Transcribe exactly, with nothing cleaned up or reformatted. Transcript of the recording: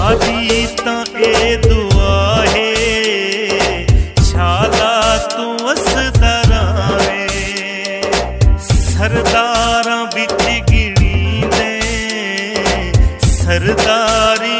साडी तां ए दुआ है छाला तू वसदा रहे। सरदारां बिच गिणी दे सरदारी